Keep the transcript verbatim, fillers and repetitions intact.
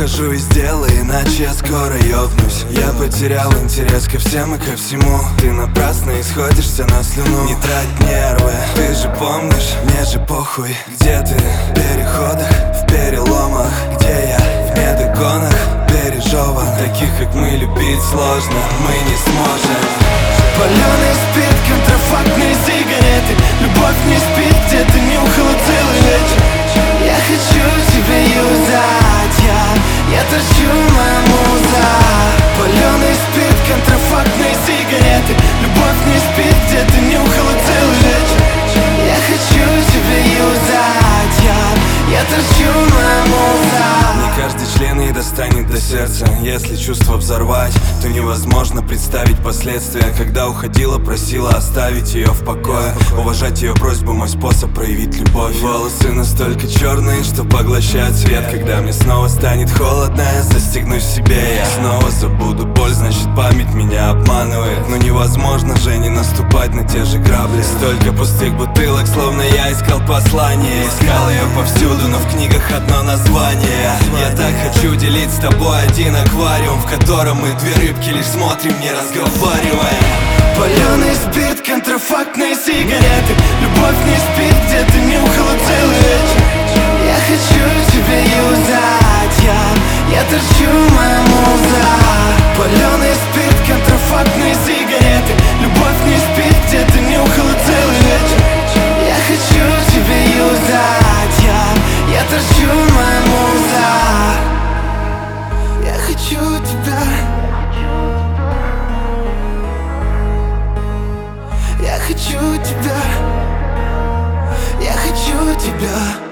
ухожу из дела, иначе я скоро ёбнусь. Я потерял интерес ко всем и ко всему. Ты напрасно исходишься на слюну. Не трать нервы, ты же помнишь, мне же похуй. Где ты? В переходах, в переломах. Где я? В медогонах, пережеван. Таких как мы любить сложно, мы не сможем. Палёный спирт, контрафактные сигареты. Любовь не спит, где ты нюхала целый вечер. Я хочу тебя юзать, я, я торчу моя муза. Палёный спирт, контрафактные сигареты. Любовь не спит, где ты нюхала целый вечер. Я хочу тебя юзать, я, я торчу моя муза. Не каждый член ей достанет до сердца. Если чувство взорвать, то невозможно представить последствия. Когда уходила, просила оставить ее в покое. Уважать ее просьбу, мой способ проявить любовь. Волосы настолько черные, что поглощают свет. Когда мне снова станет холодно, я застегнусь себе. Я снова забуду боль, значит память меня обманывает. Но невозможно же не наступать на те же грабли. Столько пустых бутылок, словно я искал послание. Искал ее повсюду, но в книгах одно название. Я так хочу делить с тобой один аквариум, в котором мы две рыбки лишь смотрим, не разговариваем. Палёный спирт, контрафактные сигареты. Любовь не спит, где ты нюхала целый вечер. Я хочу тебя юзать, я, я торчу моя муза. Палёный спирт, контрафактные сигареты. Любовь не спит, где ты нюхала целый вечер. Я хочу тебя юзать, я, я торчу моя муза. Я хочу тебя. Я хочу тебя. Я хочу тебя.